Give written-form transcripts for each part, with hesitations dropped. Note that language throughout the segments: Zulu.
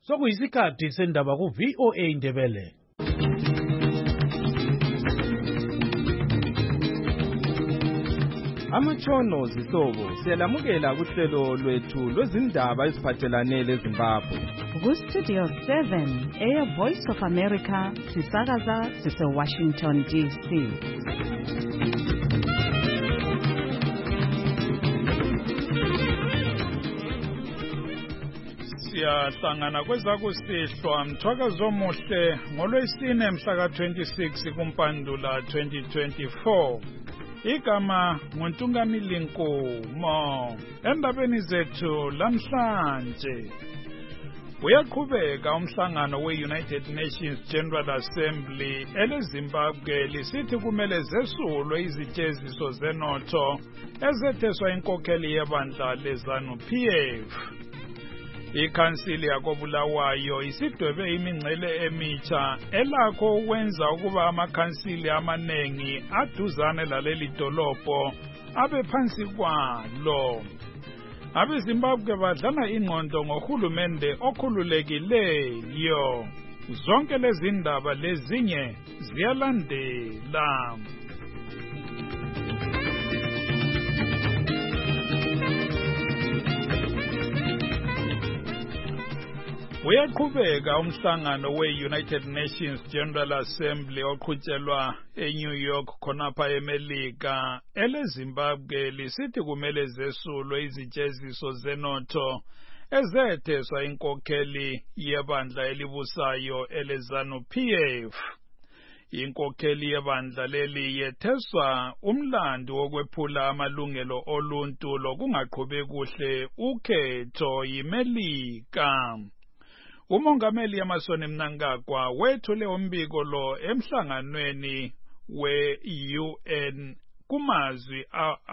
Sokuyisikhathi sendaba ku VOA Indebele. Amatshono zihlobo siyalamukela kuhlelo lwethu lwezindaba eziphathelane leZimbabwe. Ku-Studio 7 Air Voice of America sisakaza sise-Washington DC. Siyahlangana kwezakusihlwa mthwakazo omuhle ngolwesine mhla ka-26 kuMpandula 2024. Igama nguNtungamili Nkumo. Endabeni zethu lamhlanje uyaqhubeka umhlangano we-United Nations General Assembly eleZimbabwe lisithi kumele zesulwe iziteziso zenotho ezetheswa inkokheli yebandla leZANU-PF. Ikhansili yakoBulawayo isidwebe imingcele emitsha elakho ukwenza ukuba amakhansili amanengi aduzane laleli dolobho abe phansi kwalo. AbeZimbabwe badlala ingqondo ngohulumende okhululekileyo. Zonke lezi ndaba lezinye ziyalandela. Uyaqhubeka umhlangano we-United Nations General Assembly oqhutshelwa eNew York khonapha eMelika eleZimbabwe lisithi kumele zesulwe iziteziso zenotho ezetheswa inkokheli yebandla elibusayo eleZANU-PF. Inkokheli yebandla leli yetheswa umlando wokwephula amalungelo oluntu lokungaqhubi kuhle ukhetho yiMelika. Umongameli Emmerson Mnangagwa wethule umbiko lo emhlanganweni we-UN kumazwi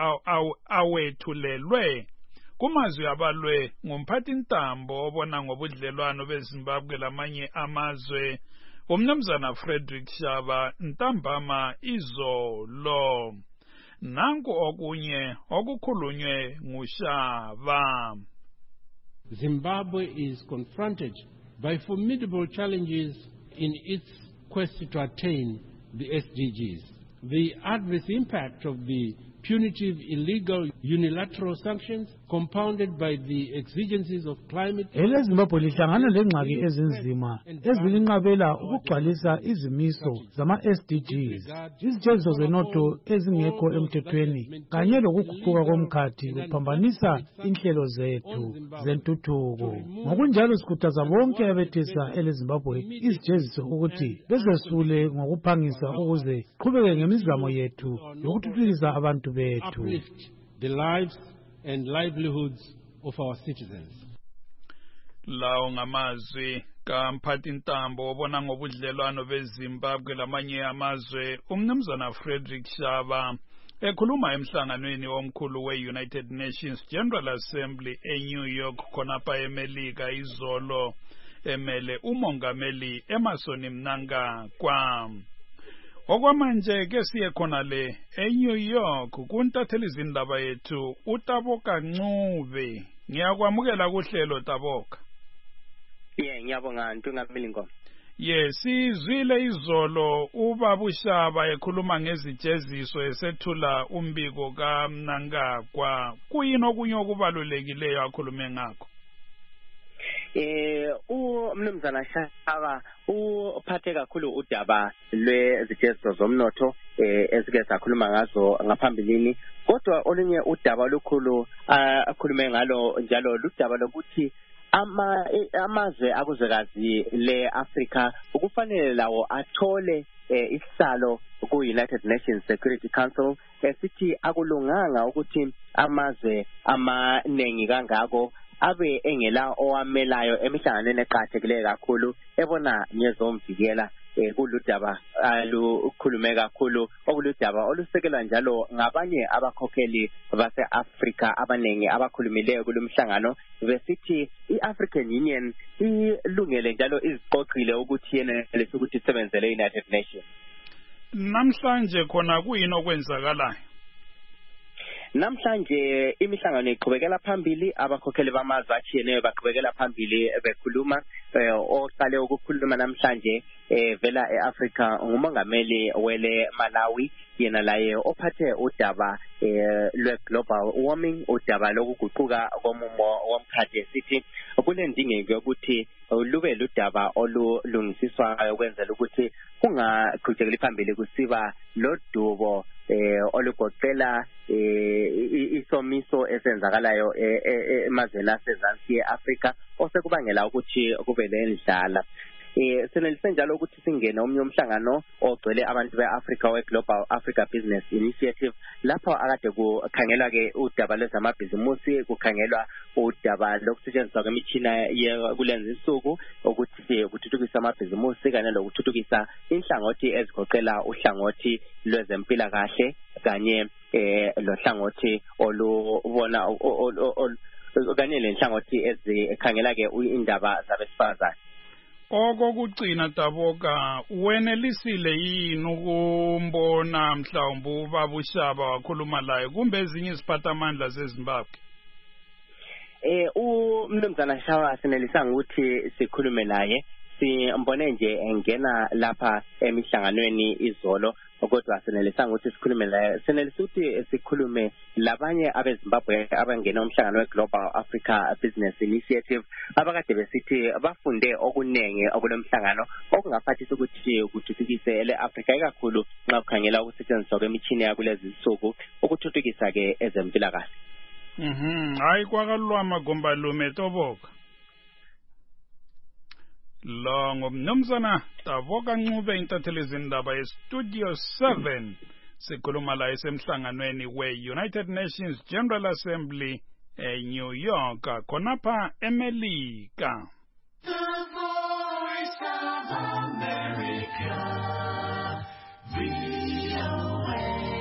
awethulelwe kumazwi abalwe ngumphathintambo obona ngobudlelwano beZimbabwe lamanye amazwe uMnumzana Frederick Shaba ntambama izolo. Nanku okunye okukhulunywe nguShaba. Zimbabwe is confronted by formidable challenges in its quest to attain the SDGs. The adverse impact of the punitive, illegal, unilateral sanctions, compounded by the exigencies of climate. EleZimbabwe lihlangana lengxaki ezinzima ezilinqabela ukugcwalisa izimiso zama-SDGs, iziteziso zenotho ezingekho emthethweni kanye lokuguquka komkhathi kuphambanisa inhlelo zethu zentuthuko. Ngokunjalo sikhuthaza bonke abethesa eleZimbabwe iziteziso ukuthi bezesule ngokuphangisa ukuze qhubeke ngemizamo yethu yokuthuthukisa abantu bethu. Uplift the lives and livelihoods of our citizens. Lawo ngamazwi kamphathintambo obona ngobudlelwano beZimbabwe lamanye amazwe uMnumzana Frederick Shaba ekhuluma emhlanganweni omkhulu we-United Nations General Assembly eNew York khonapha eMelika izolo emele umongameli Emmerson Mnangagwa. Okwamanje ke siye khona le eNew York kuntatheli izindaba yethu uTaboka Ncube. Ngiyakwamukela kuhlelo Taboka. Ngiyabonga Ntungamili Nkomo. Sizwile izolo ubaba uShaba ekhuluma ngeziteziso esethula umbiko kaMnangagwa. Kuyini okunye okubalulekileyo akhulume ngakho? Umnumzana Shaba uphathe kakhulu udaba lweziteziso zomnotho esike sakhuluma ngazo ngaphambilini, kodwa olunye udaba olukhulu akhulume ngalo njalo ludaba lokuthi amazwe akuzwekazi le-Afrika ukufanele lawo athole isihlalo ku-United Nations Security Council. Sithi akulunganga ukuthi amazwe amaningi kangako abe engela owamelayo emihlanganweni eqhathekile kakhulu ebona ngezomvikela kuludaba alukhulume kakhulu okuludaba olusekelwa njalo ngabanye abakhokheli base-Afrika abaningi abakhulumileyo kulomhlangano besithi i-African Union ilungele njalo iziqoqile ukuthi yena lesukuthi isebenzele United Nations. Namhlanje khona kuyini okwenzakalayo? namhlanje imihlangano iqhubekela phambili abakhokheli bamazwe atshiyeneyo baqhubekela phambili bekhuluma oqale ukukhuluma namhlanje vela eAfrica ngumongameli wele Malawi yena laye ophathe udaba lwe-global warming udaba lokuguquka komumo womkhathi esithi kulendingeko yokuthi lube ludaba olulungisiswayo ukwenzela ukuthi kungaqhubekeli phambili kusiba lodubo olugoqela isomiso esenzakalayo emazweni asezansi eAfrica osekubangela ukuthi kube lendlala. Senelise njalo ukuthi singene omnye umhlangano ogcwele abantu beAfrica we-Global Africa Business Initiative lapho akade kukhangelwa ke udaba lwezamabhizimusi kukhangelwa udaba lokusetshenziswa kwemitshina kulenza insuku ukuthi kuthuthukisa amabhizimusi kanye lokuthuthukisa inhlangothi ezigoqela uhlangothi lwezempilakahle kanye lohlangothi olubona kanye lenhlangothi ezikhangela ke indaba zabesifazane. Okokugcina Taboka wenelisile yini ukumbona mhlawumbe ubaba uShaba wakhuluma laye kumbe ezinye iziphathamandla zeZimbabwe? Umnumzana Shaba sinelisanga ukuthi sikhulume naye simbone nje engena lapha emihlanganweni izolo kodwa sinelisanga ukuthi sikhulume naye sinelisa ukuthi sikhulume labanye abeZimbabwe abangena umhlangano weGlobal Africa Business Initiative abakade besithi bafunde okunenge okulemhlangano okungaphathisa ukuthi kuthuthukise leAfrica ikakhulu nxa kukhangela ukusetshenziswa kwemitshini yakulezi insuku ukuthuthukisa ke ezempilakahle. Hayi kwakalwa magomba lume Toboka. Lo ngumnumzana Taboka Ncube intatheli zindaba yeStudio 7 sikhuluma la esemhlanganweni we-United Nations General Assembly eNew York khonapha eMelika. The Voice of America, VOA.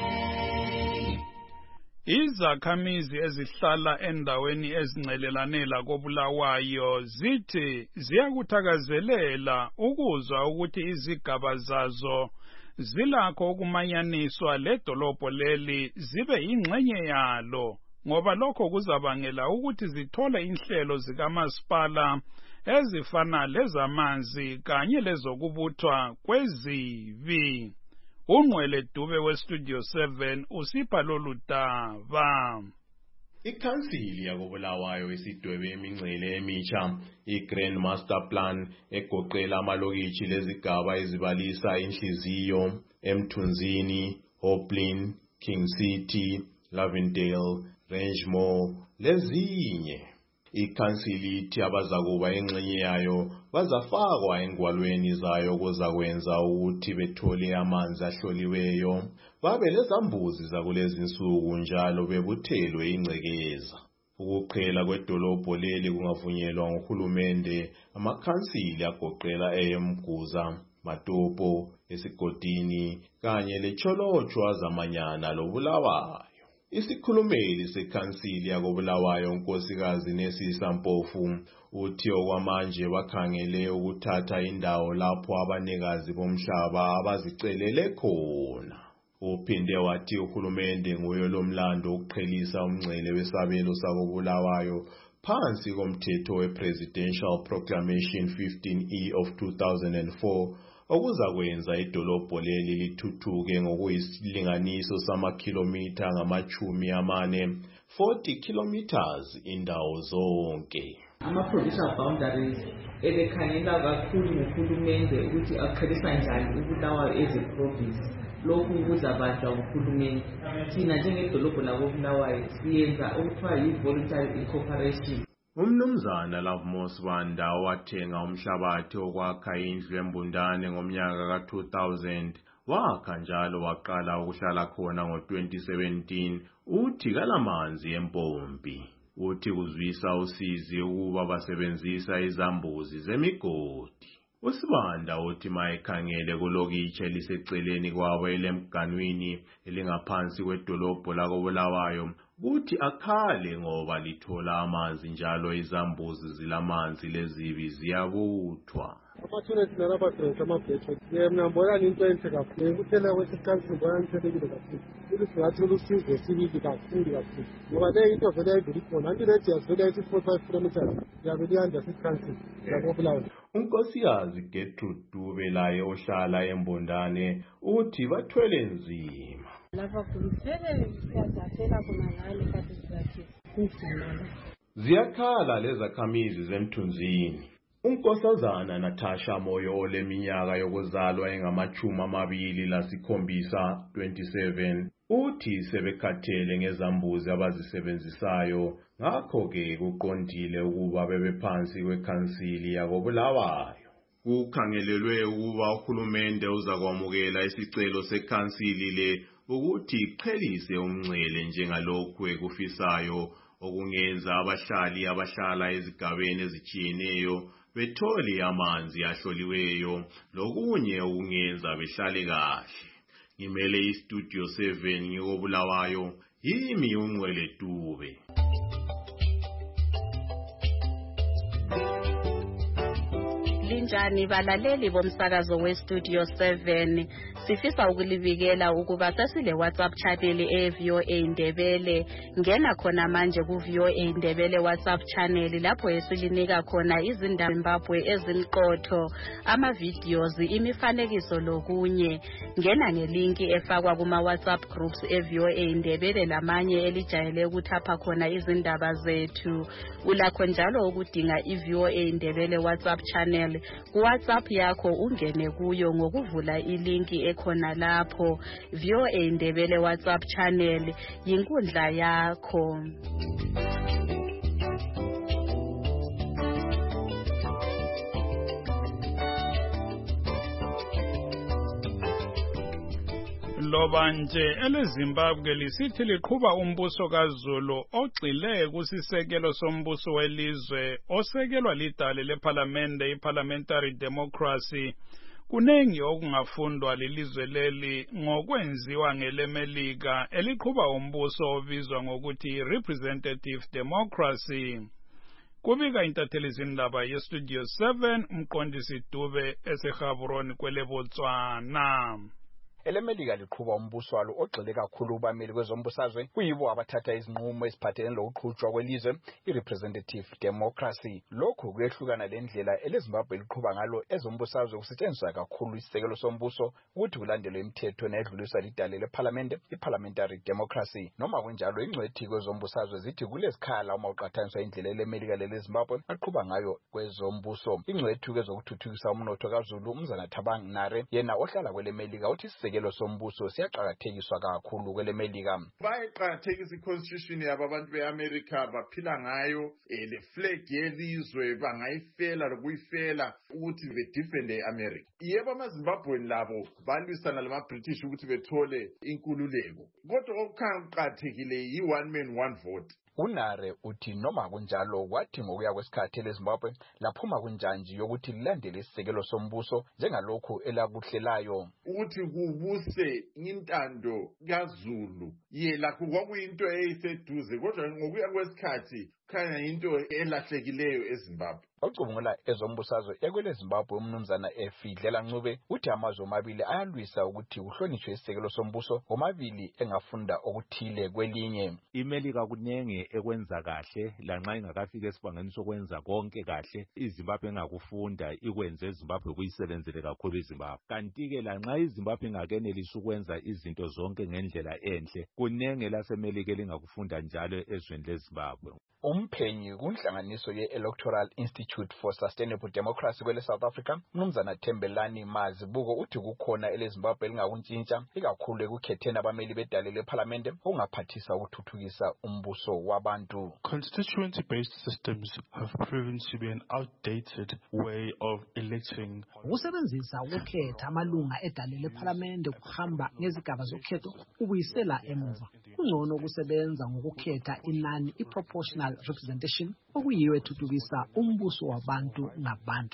Izakhamizi ezihlala endaweni ezincelelane koBulawayo zithi ziyakuthakazelela ukuzwa ukuthi izigaba zazo zilakho ukumanyaniswa ledolobho leli zibe ingxenye yalo ngoba lokho kuzabangela ukuthi zithole inhlelo zikamasipala ezifana lezamanzi kanye lezokubuthwa kwezibi. Unqwele Dube weStudio 7 usipha lolu daba. Ikhansili yakoBulawayo isidwebe imingcele emitsha iGrand Master Plan egoqela amalokitshi lezigaba ezibalisa inhliziyo eMthunzini, Hoplin, King City, Lavendale, Rangemore lezinye. Ikhansili ithi abazakuba engxenye yayo bazafakwa engwalweni zayo kuzakwenza ukuthi bethole amanzi ahloliweyo babe lezambuzi zakulezi insuku njalo bebuthelwe ingcekeza. Ukuqhela kwedolobho leli kungavunyelwa nguhulumende amakhansili agoqela eMguza, Matopo, Esigodini kanye leCholochwa zamanyana loBulawayo. Isikhulumeli sekhansili yakoBulawayo unkosikazi Nesisa Mpofu uthi okwamanje bakhangele ukuthatha indawo lapho abanikazi bomhlaba abazicelele khona. Uphinde wathi uhulumende nguye lomlando ukuqhelisa umngcele wesabelo sakoBulawayo phansi komthetho wePresidential Proclamation 15E of 2004 okuzakwenza idolobho leli lithuthuke ngokuyisilinganiso samakhilomitha ngama-40 kilometers indawo zonke. Ama-provincial boundaries ebekhangela kakhulu nguhulumende ukuthi aqhelisa njani uBulawayo as a province. Lokhu kuzabanjwa nguhulumende. Thina njengedolobho lakoBulawayo siyenza okuthiwa yi-voluntary incorporation. Umnumzana Lavmos Banda wathenga umhlabathi okwakha indlu embundane ngomnyaka ka-2000 wakha njalo waqala ukuhlala khona ngo-2017 uthi kalamanzi empompi. Uthi kuzwisa usizi ukuba basebenzisa izambuzi zemigodi. Usibanda uthi mayekhangele kulokitshi eliseceleni kwabo elemganwini elingaphansi kwedolobho lakoBulawayo kuthi akhale ngoba lithola amanzi njalo izambuzi zilamanzi lezibi ziyabuthwa. Ama-toilets nalabadonsa ama-bedroom mina mbona into enhle kakhulu ukuthela kwesikansi mbona nithelekile kakhulu ukuthi singathola usizo sibili kakhulu ngoba le into vele ayiveli khona anti-redi yasivele yayithi 45 kilometers yabe liyanda sikansi lakobulawayo. Unkosikazi Gertrude Dube laye ohlala eMbondane uthi bathwele nzima. Lapha kulithele siyazafela khona ngale kade sizathi kunzima. Ziyakhala lezakhamizi zemthunzini. Unkosazana Natasha Moyo oleminyaka yokuzalwa engama-27 27 uthi sebekhathele ngezambuzi abazisebenzisayo ngakho ke kuqondile ukuba bebephansi kwekhansili yakobulawayo. Kukhangelelwe ukuba uhulumende uzakwamukela isicelo sekhansili le ukuthi iqhelise umngcele njengalokhu ekufisayo okungenza abahlali abahlala ezigabeni ezitshiyeneyo bethole amanzi ahloliweyo lokunye okungenza behlale kahle. Ngimele istudio 7 ngikobulawayo yimi uNgcwele Dube. Linjani balaleli bomsakazo westudio 7 sifisa ukulibikela ukuba sesile WhatsApp channel eVOA Ndebele. Ngena khona manje kuVOA Ndebele WhatsApp channel lapho esilinika khona izindaba Zimbabwe ezimqotho, ama videos, imifanekiso lokunye. Ngena ngelinki efakwa kuma WhatsApp groups eVOA Ndebele lamanye elijayele ukuthapha khona izindaba zethu. Ulakho njalo ukudinga iVOA Ndebele WhatsApp channel ku WhatsApp yakho ungene kuyo ngokuvula ilinki ekhona lapho. VOA Ndebele WhatsApp channel yinkundla yakho. Loba nje eleZimbabwe lisithi liqhuba umbuso kaZulu ogxile kusisekelo sombuso welizwe osekelwa lidale leParliamente iParliamentary Democracy. Kunengi okungafundwa lelizwe leli ngokwenziwa ngeleMelika eliqhuba umbuso obizwa ngokuthi Representative Democracy. Kubika intatheli zindaba yestudio 7 umqondisi Dube eseGaborone kweleBotswana. EleMelika liqhuba umbuso walo ogxile kakhulu kubameli kwezombusazwe kuyibo abathatha izinqumo eziphathelene lokuqhutshwa kwelizwe iRepresentative Democracy. Lokhu kuyehlukana lendlela eleZimbabwe liqhuba ngalo ezombusazwe kusetshenziswa kakhulu isisekelo sombuso ukuthi kulandelwe imithetho nedluliswa lidale leParliamente iParliamentary Democracy. Noma kunjalo ingcwethi kwezombusazwe zithi kulezikhala uma uqhathaniswa indlela eleMelika leleZimbabwe aqhuba ngayo kwezombuso. Ingcwethi kwezokuthuthukisa umnotho kaZulu uMzana Thabang Nare yena ohlala kweleMelika uthi isekelo sombuso siyaqhakathekiswa kakhulu kweleMelika. Bayiqhakathekisa iconstitution yabo abantu beAmerica baphila ngayo le flag yelizwe bangayifela lokuyifela ukuthi bedefend eAmerica. Yebo amaZimbabweni labo balwisana lamaBritish ukuthi bethole inkululeko. Kodwa okuqhakathekile yi-one man one vote. Unare uthi noma kunjalo kwathi ngokuya kwesikhathi leZimbabwe laphuma kunjanji yokuthi lilandele isisekelo sombuso njengalokhu elakuhlelayo ukuthi kubuse intando kaZulu yela kwakuyinto eyiseduze kodwa ngokuya kwesikhathi khanya into elahlekileyo eZimbabwe. Ocubungula ezombusazwe ekweleZimbabwe umnumzana Efidlela Ncube uthi amazwe omabili ayalwisa ukuthi kuhlonishwe isisekelo sombuso omabili engafunda okuthile kwelinye. iMelika kunenge ekwenza kahle lanxa ingakafika esibangeni sokwenza konke kahle iZimbabwe engakufunda ikwenze eZimbabwe kuyisebenzele kakhulu iZimbabwe. Kanti ke lanxa iZimbabwe ingakenelisa ukwenza izinto zonke ngendlela enhle kunenge laseMelika elingakufunda njalo ezweni leZimbabwe. Umphenyi kunhlanganiso ye-Electoral Institute for Sustainable Democracy kwele South Africa umnumzana Thembelani Mazibuko uthi kukhona eleZimbabwe lingakuntshintsha ikakhulu ekukhetheni abameli bedale leParliamente ongaphathisa ukuthuthukisa umbuso wabantu. Constituency-based systems have proven to be an outdated way of electing. Ukusebenzisa ukukhetha amalunga edale leParliamente kuhamba ngezigaba zokhetho ubuyisela emuva. Kungcono ukusebenza ngokukhetha inani iproportional representation okuyiyo ethuthukisa umbuso wabantu ngabantu.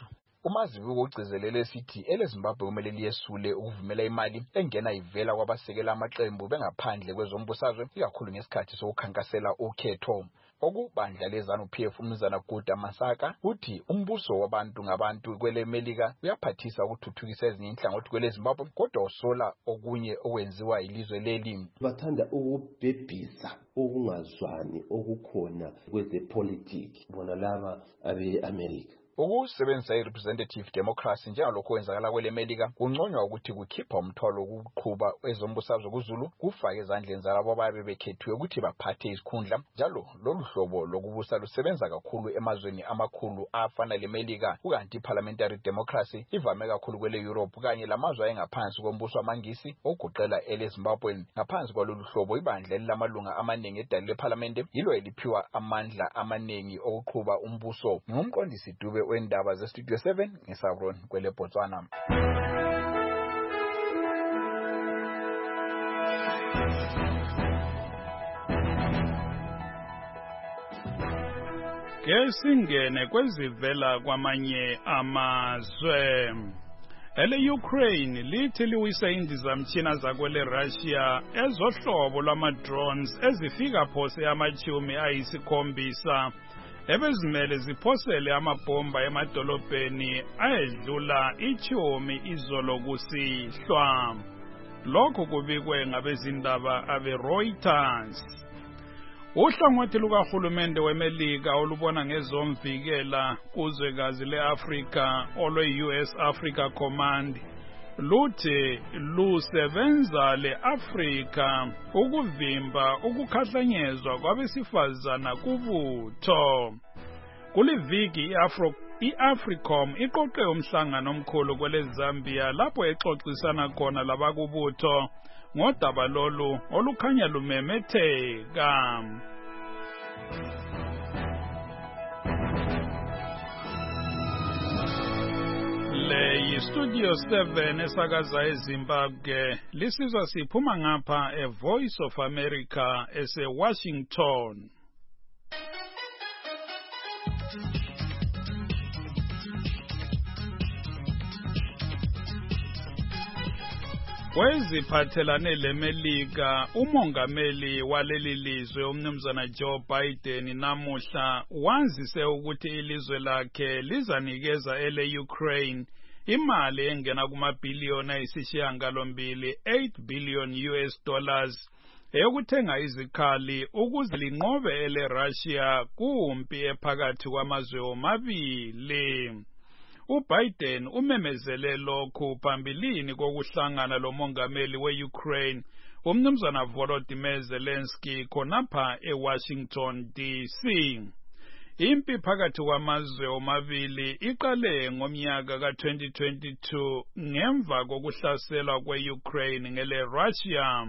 uMazibuko ugcizelele esithi eleZimbabwe kumele liyesule ukuvumela imali engena ivela kwabasekela amaqembu bengaphandle kwezombusazwe ikakhulu ngesikhathi sokukhankasela ukhetho. Okubandla leZANU-PF uMnumzana Guda Masaka uthi umbuso wabantu ngabantu kwele Melika uyaphathisa ukuthuthukisa ezinye inhlangothi kwele Zimbabwe kodwa usola okunye okwenziwa ilizwe leli. Bathanda ukubhebhisa ukungazwani okukhona kwezepolitiki bona laba abe-America. Ukusebenzisa i-representative democracy njengalokho kwenzakala kwele Melika kunconywa ukuthi kukhipha umthwalo wokuqhuba ezombusazwe kuZulu kufake ezandleni zalabo ababe bekhethiwe ukuthi baphathe isikhundla. Njalo lolu hlobo lokubusa lusebenza kakhulu emazweni amakhulu afana leMelika, ukanti parliamentary democracy ivame kakhulu kwele Europe kanye lamazwe ayengaphansi kombuso wamangisi ogoqela eleZimbabwe. Ngaphansi kwalolu hlobo ibandla elilamalunga amaningi edali leParliament yilo eliphiwa amandla amaningi okuqhuba umbuso. Ngumqondisi Dube wendaba zeStudio 7 ngeSabron kwele Botswana. Kesingene kwezivela kwamanye amazwe. Ele-Ukraine lithi liwise indizamtshina zakwele Russia ezohlobo lwama-drones ezifika phose amachumi ayisikhombisa ebezimele ziphosele amabhomba emadolobheni ayedlula ichumi izolo kusihlwa. Lokho kubikwe ngabezindaba abe-Reuters. Uhlangothi lukahulumende weMelika olubona ngezomvikela kuzwekazi le-Afrika olwe-US Africa Command luthi lusebenza le-Afrika ukuvimba ukukhahlanyezwa kwabesifazana kubutho. Kuliviki i-Africom iqoqe umhlangano omkhulu kwele Zambia lapho exoxisana khona labakubutho ngodaba lolu olukhanya lumemetheka. Le yiStudio 7 esakaza eZimbabwe lisizwa siphuma ngapha eVoice of America ese-Washington. Kweziphathelane leMelika, umongameli waleli lizwe uMnumzana Joe Biden namuhla wazise ukuthi ilizwe lakhe lizanikeza ele-Ukraine imali engena kumabhiliyoni ayisishiyagalombili $8 billion eyokuthenga izikhali ukuze linqobe ele-Russia kumpi ephakathi kwamazwe omabili. uBiden umemezele lokhu phambilini kokuhlangana lomongameli we-Ukraine uMnumzana Volodymyr Zelensky khonapha eWashington DC. Impi phakathi kwamazwe omabili iqale ngomnyaka ka-2022 ngemva kokuhlaselwa kwe-Ukraine ngele-Russia.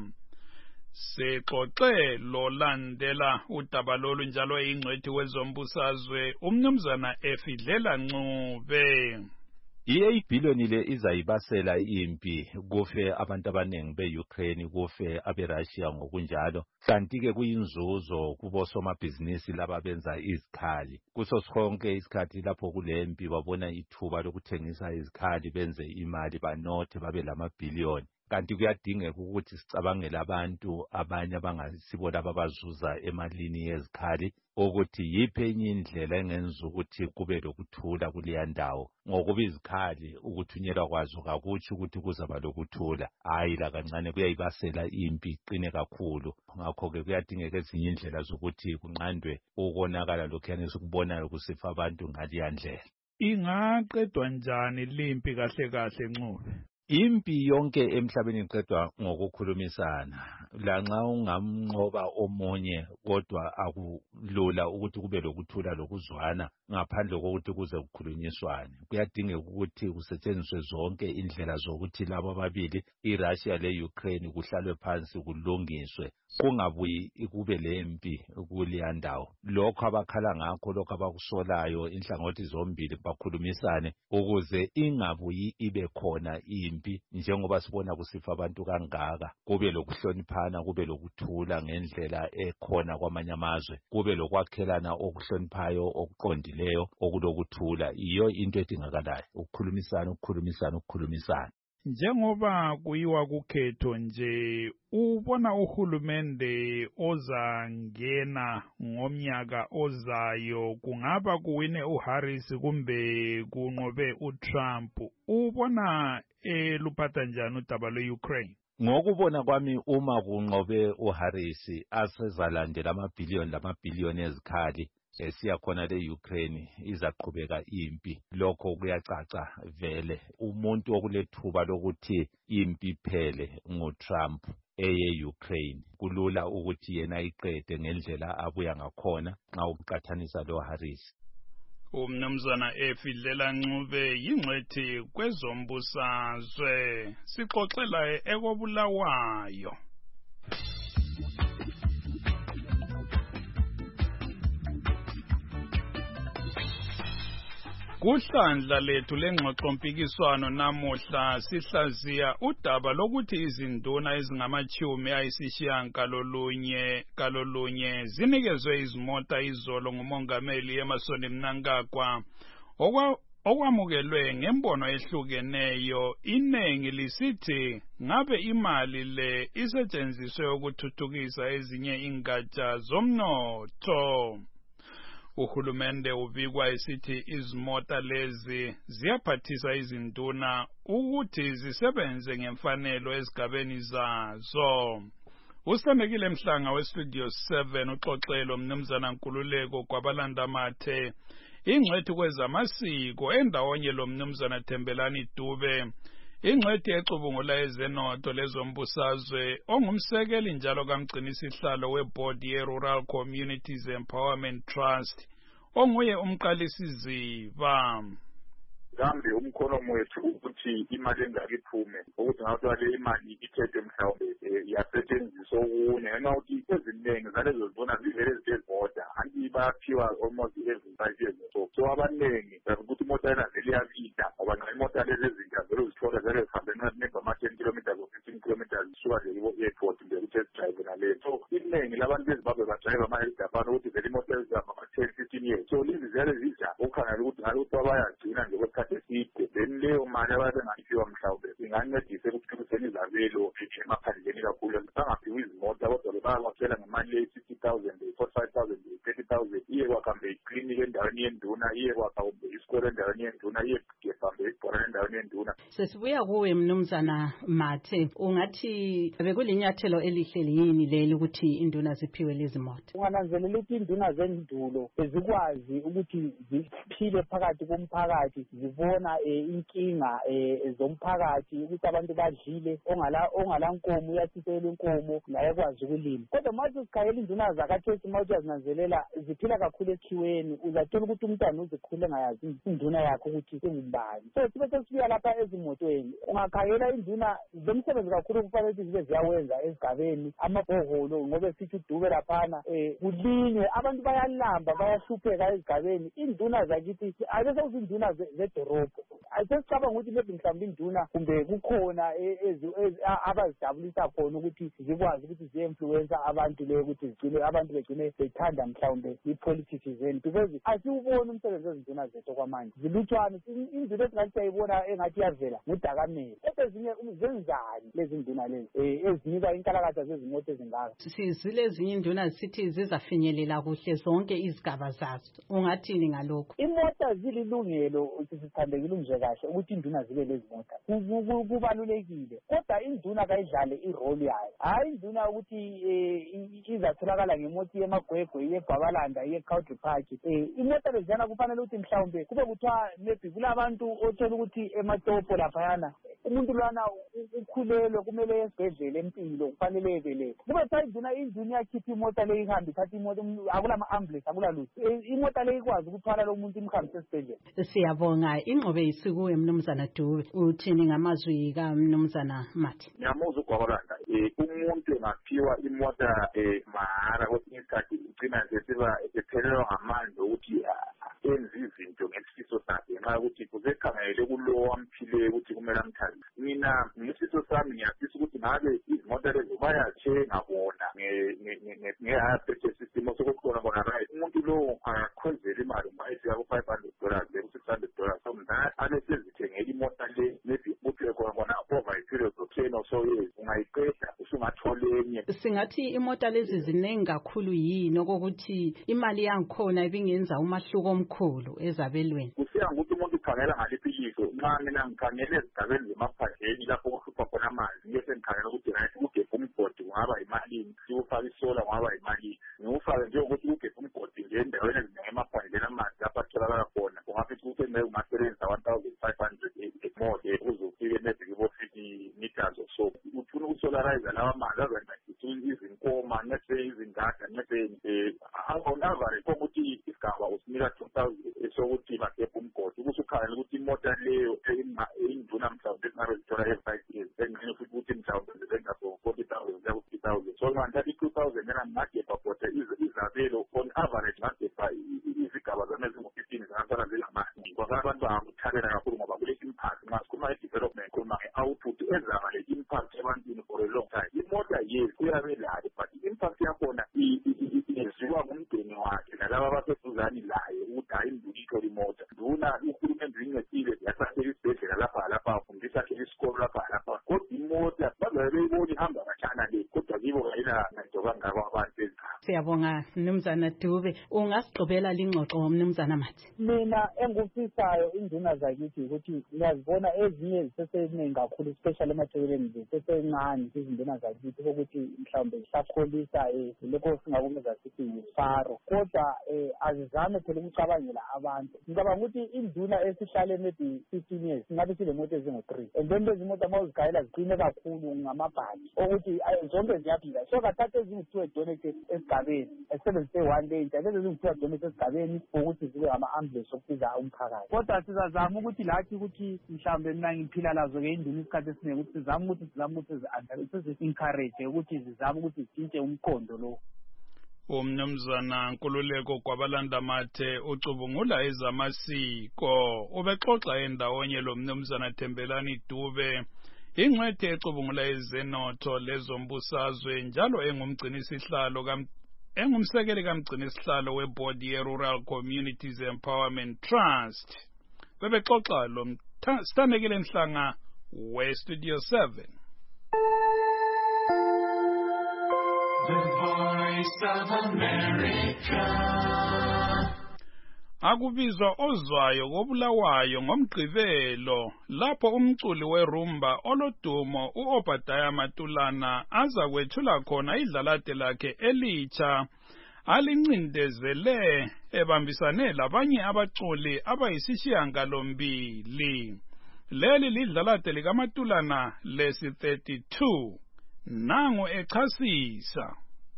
Sexoxe lolandela udaba lolu njalo ingcwethi wezombusazwe uMnumzana Efidlela Ncube. I-8 billion le izayibasela impi kufe abantu abanengi be-Ukraine kufe abe-Russia ngokunjalo kanti ke kuyinzuzo kubo somabhizinisi laba benza izikhali kuso sonke isikhathi lapho kulempi babona ithuba lokuthengisa izikhali benze imali banothe babe lamabhiliyoni. Kanti kuyadingeka ukuthi sicabangele abantu abanye abangasibo laba abazuza emalini yezikhali ukuthi yiphi enye indlela engenza ukuthi kube lokuthula kuleya ndawo ngokuba izikhali ukuthunyelwa kwazo kakutsho ukuthi kuzaba lokuthula hayi la kancane kuyayibasela impi iqine kakhulu. Ngakho-ke kuyadingeka ezinye indlela zokuthi kunqandwe ukonakala lokhuyana esikubonayo kusifa abantu ngaleya ndlela. Ingaqedwa njani limpi kahle kahle Ncube? Impi yonke emhlabeni iqedwa ngokukhulumisana. Lanxa ungamnqoba omunye kodwa akulula ukuthi kube lokuthula lokuzwana ngaphandle kokuthi kuze kukhulunyiswane. Kuyadingeka ukuthi kusetshenziswe zonke indlela zokuthi labo ababili iRussia le-Ukraine kuhlalwe phansi kulungiswe kungabuyi kube lempi kuleya ndawo. Lokho abakhala ngakho lokho abakusolayo inhlangothi zombili bakhulumisane ukuze ingabuyi ibe khona impi njengoba sibona kusifa abantu kangaka. Kube lokuhloniphana, kube lokuthula ngendlela ekhona kwamanye amazwe, kube lokwakhelana okuhloniphayo okuqondileyo okuqondileyo okulokuthula. Iyo into edingakalayo, ukukhulumisana. Njengoba kuyiwa kukhetho nje, ubona uhulumende ozangena ngomnyaka ozayo kungaba kuwine uHarris kumbe kunqobe uTrump, ubona luphatha njani udaba lwe-Ukraine? Ngokubona kwami uma kunqobe uHarris asezalandela amabhiliyoni ezikhali siyakhona le-Ukraine izaqhubeka impi. Lokho kuyacaca vele. Umuntu okulethuba lokuthi impi iphele nguTrump eye-Ukraine. Kulula ukuthi yena iqede ngendlela abuya ngakhona nxa ukuqathanisa lo-Harris. Umnumzana Efidlela Ncube yingcwethi kwezombusazwe, sixoxela ekobulawayo. Kuhlandla lethu lengxoxompikiswano namuhla sihlaziya udaba lokuthi izinduna ezingama-90 zinikezwe izimota izolo ngumongameli Emmerson Mnangagwa okwamukelwe ngembono ehlukeneyo. Inengi lisithi ngabe imali le isetshenziswe ukuthuthukisa ezinye ingatsha zomnotho. Uhulumende ubikwa esithi izimota lezi ziyaphathisa izinduna ukuthi zisebenze ngemfanelo ezigabeni zazo. Usithembekile Mhlanga weStudio 7 uxoxelo mnumzana Nkululeko kwabalandamathe, ingcwethi kwezamasiko endawonye lo mnumzana Thembelani Dube, ingcwethi exubungula ezenotho lezombusazwe, ongumsekeli njalo kamgcinisihlalo weboard ye-Rural Communities Empowerment Trust, onguye umqalisiziba. Kambe umkhono wethu ukuthi imali engake iphume ukuthi ngathi le imali ithethe mhlawumbe yasetshenziswa okunye ngenxa ukuthi eziningi zalezo zibona zivele zibhoda anti bayaphiwa almost every 5 years so abaningi ukuthi imoto yena vele iyabida ngoba nxa imoto lezi ezintsha vele uzithola vele zihambena ngama-10 kilometers or 15 kilometers zisuka le airport nje ukuthi ezidrayive nale. So iningi labantu bezimbabwe badrayive ama-Japan ukuthi vele imoto ezihamba ama-10-15 years. So lezi vele zidla okukhangela ukuthi ngalukuthi abayagcina nje kwesikhathi eside, then leyo mali ababengayiphiwa mhlawumbe ingancedisa ekuthuthukiseni izabelo emaphandleni kakhulu. Bangaphiwa izimota kodwa bayakwakhela ngemali ye-60,000, 45,000, 30,000, iye kwakhambe ikliniki endaweni yenduna, iye kwakhambe isikole endaweni yenduna, iye gebhambe ibhorane endaweni yenduna. Sesibuya kuwe mnumzana Mathe, ungathi bekulinyathelo elihle yini leli ukuthi induna ziphiwe lezi moto? Ungananzelela ukuthi induna zendulo bezikwazi ukuthi ziphile phakathi komphakathi, zibona inkinga zomphakathi ukuthi abantu badlile, ongala nkomo uyathisela inkomo naye ekwazi ukulima. Kodwa manje sikhayela induna zakhathesi manje uyazinanzelela ziphila kakhulu ekhiweni, uzathola ukuthi umntwana uzikhule ngayazi induna yakho ukuthi ingubani. So sibe sesifika lapha ezimotweni, ungakhayela induna zomsebenzi kakhulu kufanele ukuthi zibe ziyawenza ezigabeni, amabhoholo ngoba sithi uDube laphana kulinywe, abantu bayalamba bayahlupheka ezigabeni. Induna zakithi ayese uzinduna zedorobho, ayesicabanga ukuthi mhlawumbe induna kumbe kukhona abazijabulisa khona ukuthi zikwazi ukuthi zi-influencer abantu leyo ukuthi zigcine abantu begcine bethanda mhlawumbe i-politics zeni, because asiwuboni umsebenzi wezinduna zethu okwamanje zilutshwane. Indlela esingathi siyayibona engathi iyavela nguDakamele. Ezinye zenzani lezi nduna lezi ezinika inkalakatha zezimoto ezingaka? Sizile ezinye induna zisithi zizafinyelela kuhle zonke izigaba zazo, ungathini ngalokho? Imota zililungelo ukuthi sithandekile umje kahle ukuthi induna zibe lezi mota, kubalulekile, kodwa induna kayidlale irole yayo, hayi induna ukuthi izatholakala ngemoti yemagwegwe yeBhabalanda ye-Country Park. Imota leziyana kufanele ukuthi mhlawumbe kube kuthiwa maybe kulabantu othola ukuthi ematopo laphayana umuntu lwana ukhulelwe kumele esibhedlela empilo kufanele ebeleke, kube kuthiwa induna iyakhipha imota leyo ihambe ithatha imota, akulama-ambulance akulalutho, imota leyo ikwazi ukuthwala lo muntu imhambise esibhedlela. Siyabonga. Ingqobe isikuwe mnumzana Dube, uthini ngamazwi kaMnumzana Mathe? Ngiyamuzwa uGwabalanda, umuntu engaphiwa imota mahara kwesinye isikhathi ugcina nje siba ephelelwa ngamandla ukuthi enza izinto ngesifiso sakhe ngenxa yokuthi uzekhangele kulowo wamphile ukuthi kumele amthande. Mina ngesifiso sami ngiyafisa ukuthi ngabe izimota lezo bayathenga bona nge-hire purchase system sokukhona bona right umuntu lowo angakhonzela imali mayifika ku$500 ku$600 so that abesezithengela imota le maybe kuphile khona over a period of 10 or so years ungayiqeda usungathola enye. Singathi imota lezi zinengi kakhulu yini okokuthi imali yangikhona ibingenza umahluko omkhulu ezabelweni. Kusiya ngokuthi umuntu ukhangela ngaliphi liso. Nxa mina ngikhangele ezigabeni zemaphandleni lapho kuhlupha khona amanzi ngiyese ngikhangela ukuthi right ukugebha umgodi kungaba yimalini, siwufaka isola kungaba yimalini. Ngiwufake njengokuthi ukugebha umgodi nje endaweni ezinengi emaphandleni amanzi lapho atholakala khona kungafithi ukuthi kumele ungasebenzisa 1,500 more uzofike maybe kibo-50 meters or so. Ufuna ukusolarize lawa manzi azenza izinkoma nese izingada nese on average ukuthi isigaba usinika 2,000 sokuthi bagebha umgodi ukusukhangela ukuthi imota leyo induna mhlawumbe esingabe zithola e5 years engqine futhi ukuthi mhlawumbe zengaso 40,000 kuya ku-50,000 so nganthatha i-2,000 mina ngingagebha kodwa izabelo on average ngagebha izigaba zami ezingu-15 zinganthola zilamanzi ngoba abantu bangakuthabela kakhulu ngoba kule impact nxa sikhuluma i-development khuluma nge-output ezaba le impact ebantwini for a long time. Imota yes kuyabe layo but i-impact yakhona yenziwa ngumndeni wakhe nalaba abaseduzane laye ukuthi hayi induna ithole imota nduna uhulumende uyincedile yasakhela isibhedlela lapha afundisa akhela isikolo lapha kodwa imota bazabe beyibona ihamba katshana le kodwa kibo ayinanto kangako abantu ezigaba. Siyabonga Mnumzana Dube. Ungasigqibela lingxoxo Mnumzana Mathi. Mina engufisayo induna zakithi ukuthi ngiyazibona ezinye ziseseningi kakhulu especially emathekeleni zisesencane izinduna zakithi ukuthi mhlawumbe zisakholisa lokho singakumeza sithi yifaro kodwa azizame phela ukucabangela abantu. Ngicabanga ukuthi induna esihlale maybe 15 years singabe silemoto ezingu-3 and then lezi moto mawuzigayela ziqine kakhulu ngamabhaki ukuthi zonke ziyaphila so kathatha ezingu-2 donate esigabeni esebenzise one day njalo lezi ezingu-2 donate esigabeni ukuthi zibe ama-ambulance okusiza umphakathi kodwa sizazama ukuthi lathi ukuthi mhlawumbe mina ngiphila lazo-ke induna isikhathi esiningi ukuthi sizame ukuthi sizi-encourage ukuthi zizame ukuthi zitshintshe umqondo lo. Umnumzana Nkululeko Gwabalanda Mathe ucubungula ezamasiko ubexoxa endawonye lo mnumzana Thembelani Dube ingcwethe ecubungula ezenotho lezombusazwe njalo engumsekeli kamgcinisihlalo weboard ye-Rural Communities Empowerment Trust. Bebexoxa lo Stanekile Nhlanga we-Studio 7. The Voice of America. Akubizwa ozwayo kobulawayo ngomgqibelo lapho umculi werumba olodumo uObadiah Matulana aza kwethula khona idlalade lakhe elitsha alincindezele ebambisane labanye abaculi abayisishiyangalombili. Leli lidlalade likaMatulana lesi 32 nangu echasisa.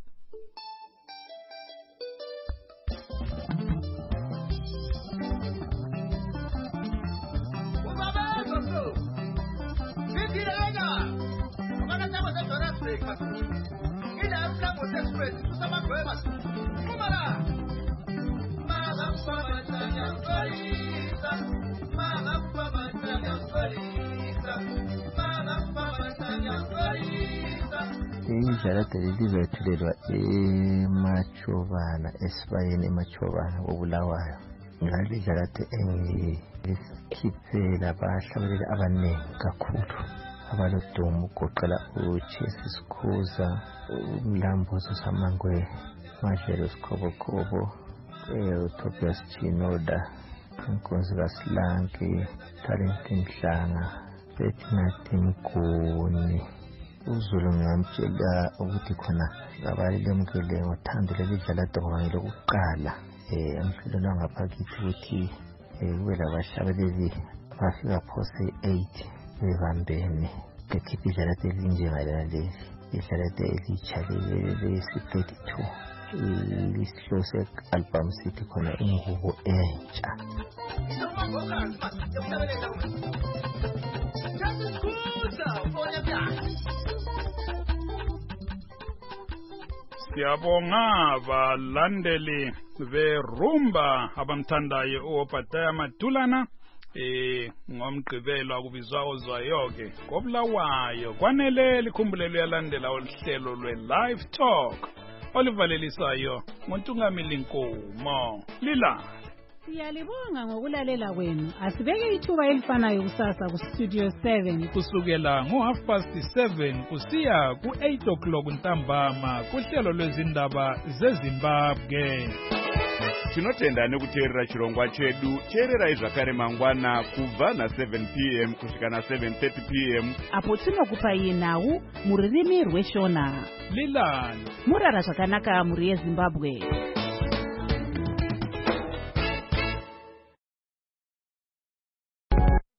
Idlalade lizothulelwa eMachobana esibayeni eMachobana koBulawayo. Ngalidlalade engikhiphela abahlabeleli abaningi kakhulu abalodumo ugoqela uChesi Sikhuza, uMlambozo Samangwe, Madlelo Sikhobokobo, uTobias Chinoda, Nkonzi kaSilanki, Talent Mhlanga, Betinathi Mguni. Uzulu ngamtshela ukuthi khona abalemukele ngothando lelidlalade ngoba ngelokuqala emhlolweni wangaphakathi ukuthi kube labahlabeleli bafika phose 8 bebambene bekhipha idlalade elinjengaleli idlalade elitsha lesi-32 isihloko se-album sithi khona ingubo entsha. Siyabonga balandeli berumba abamthandayo uObadiah Matulana ngomgqibelo akubizwa ozwayo-ke kobulawayo kwanele likhumbulelo yalandela uhlelo lwe-Live Talk olivalelisayo ngoNtungamili Nkomo Lila. Siyalibonga ngokulalela kwenu. Asibeke ithuba elifanayo kusasa ku-Studio 7 kusukela ngo7:30 kusiya ku8 ntambama kuhlelo lwezindaba zeZimbabwe. Tinotenda nekuteerera chirongwa chedu. Teererai zvakare mangwana kubva na7 p.m. kusvika na7:30 p.m. apo tinokupai nhau mururimi rweshona. Lilani murara zvakanaka muri yeZimbabwe.